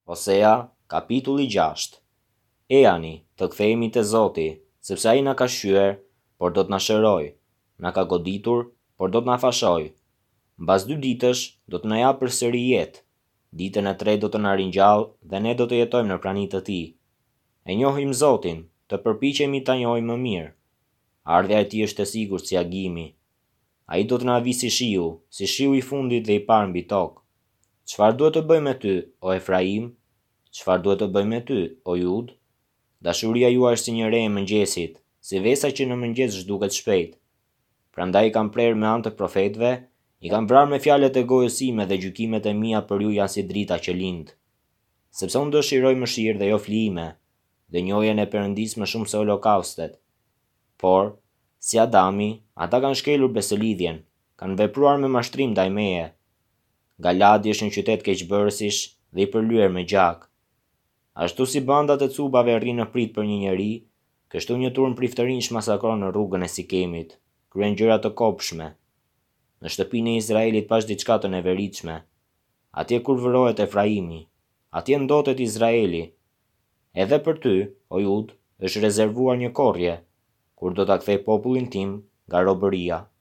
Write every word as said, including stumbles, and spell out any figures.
Osea, kapitulli gjashtë. Ejani, të kthehemi te Zoti, sepse ai na ka shyer, por do të na shëroj, na ka goditur, por do të na fashoj. Mbas dy ditësh do të na japë përsëri jetë. Ditën e tretë do të na ringjallë dhe ne do të jetojmë në praninë të tij. E njohim Zotin, të përpiqemi ta njohim më mirë. Ardhja e tij është e sigurt si agimi. Ai do të na avijë si shiu, si shiu i fundit dhe i parë mbi tokë. Çfarë duhet të bëjmë me ty, o Efraim? Çfarë duhet të bëjmë me ty, o Jud? Dashuria juaj është si një re e mëngjesit, si vesa që në mëngjes zhduket shpejt. Prandaj i kam prerë me anë të profetëve, i kam vrarë me fjalët e gojës sime dhe gjykimet e mia për ju janë si drita që lind. Sepse unë dëshiroj mëshirë dhe jo flijime, dhe njohjen e Perëndisë më shumë se holokaustet. Por, si Adami, ata kanë shkelur besëlidhjen, kanë vepruar me mashtrim ndaj meje. Galadi është një qytet keqbërësish dhe i përlyer me gjak. Ashtu si bandat e cubave rrinë në prit për një njeri, kështu një turm priftërinj masakron në rrugën e Sikemit, kryen gjëra të kopshme. Në shtëpinë e Izraelit pash diçka të neveritshme. Atje kur vërohet Efraimi, atje ndotet Izraeli. Edhe për ty, o Jud, është rezervuar një korrje, kur do ta kthej popullin tim nga robëria.